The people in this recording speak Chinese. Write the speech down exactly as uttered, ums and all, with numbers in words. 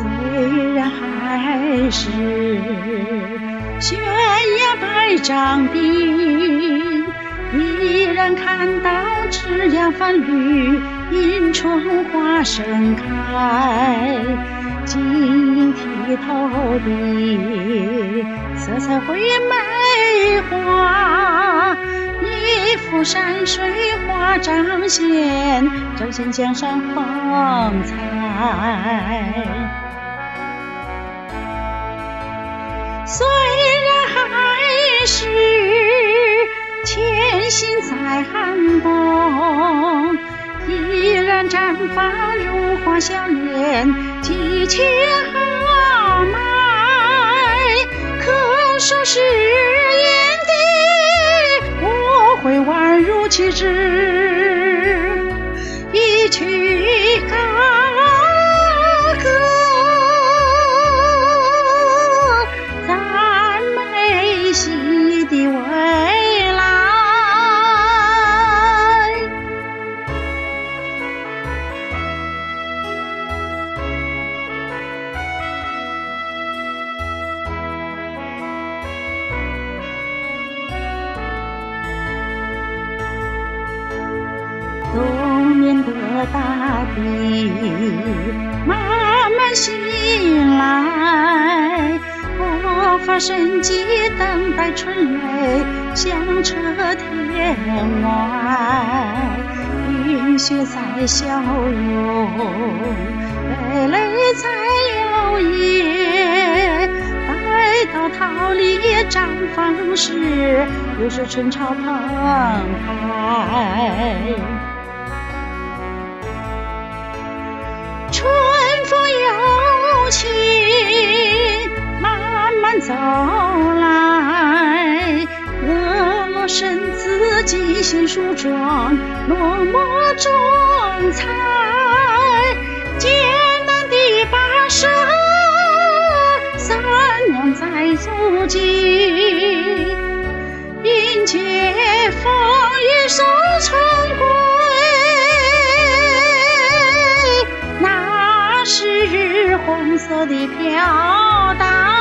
虽然还是悬崖百丈冰，依然看到枝桠繁绿，迎春花盛开。晶莹剔透的色彩绘梅花，一幅山水画彰显，彰显江山风采。虽然还是潜心在寒冬，依然绽放如花笑脸，激情豪迈。可收拾眼底，我会宛如弃之，一曲高歌，赞美西的未来。冬眠的大地慢慢醒来，不乏生机等待春雷响彻天外。冰雪在消融，蓓蕾在摇曳，待到桃李绽放时，又是春潮澎湃。春风有情慢慢走来，婀娜身姿尽显梳妆，落寞中彩。艰难的跋涉，三娘在足迹，迎接风雨送春归。那是红色的飘带。